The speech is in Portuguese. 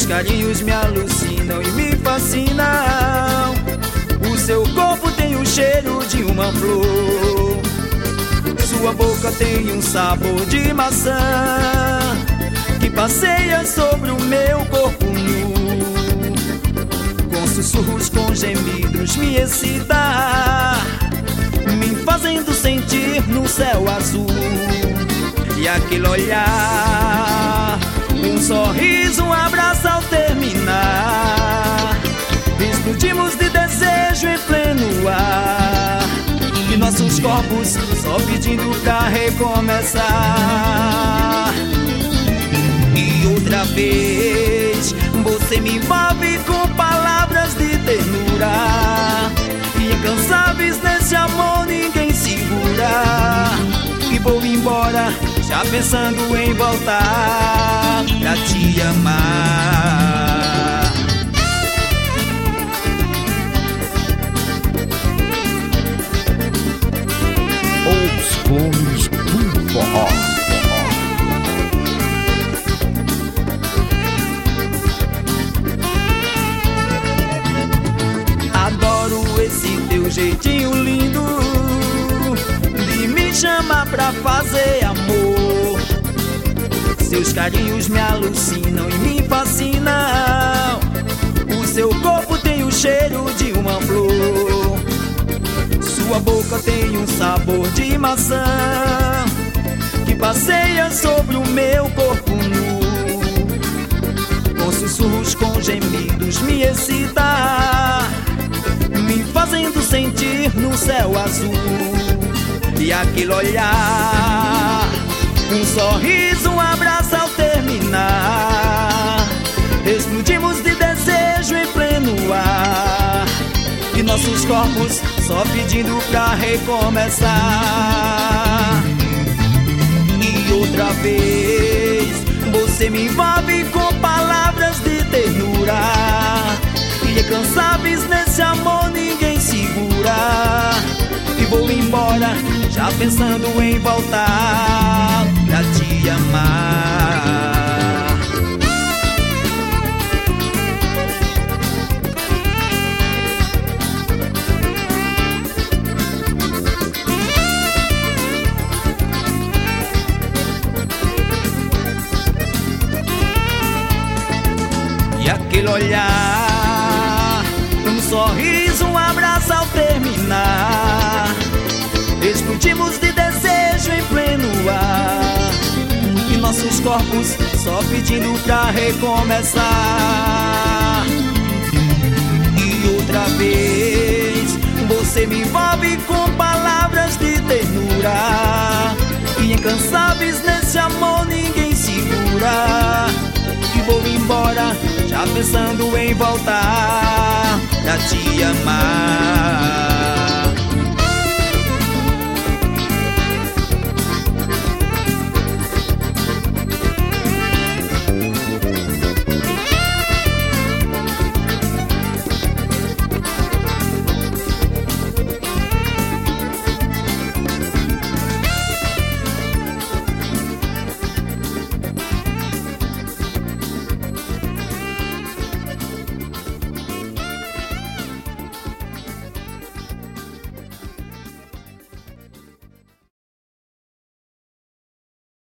carinhos me alucinam e me fascinam. O seu corpo tem o cheiro de uma flor, sua boca tem um sabor de maçã que passeia sobre o meu corpo nu. Com sussurros, com gemidos me excita, me fazendo sentir no céu azul. E aquele olhar, um sorriso, um abraço ao terminar. Explodimos de desejo em pleno ar, e nossos corpos só pedindo pra recomeçar. E outra vez você me envolve com palavras de ternura, e incansáveis nesse amor ninguém segura. E vou embora já pensando em voltar pra te amar. Os Comes do Forró. Adoro esse teu jeitinho lindo de me chamar pra fazer amor. Seus carinhos me alucinam e me fascinam. O seu corpo tem o cheiro de uma flor, sua boca tem um sabor de maçã que passeia sobre o meu corpo nu. Com sussurros, com gemidos me excita, me fazendo sentir no céu azul. E aquele olhar, um sorriso, um abraço ao terminar. Explodimos de desejo em pleno ar, e nossos corpos só pedindo pra recomeçar. E outra vez você me envolve com palavras de ternura, e incansáveis nesse amor ninguém segura. E vou embora já pensando em voltar pra te amar. E aquele olhar, um sorriso, um abraço ao terminar. Explodimos de desejo em pleno ar, e nossos corpos só pedindo pra recomeçar. E outra vez você me envolve com palavras de ternura, e incansáveis nesse amor ninguém segura. E vou embora já pensando em voltar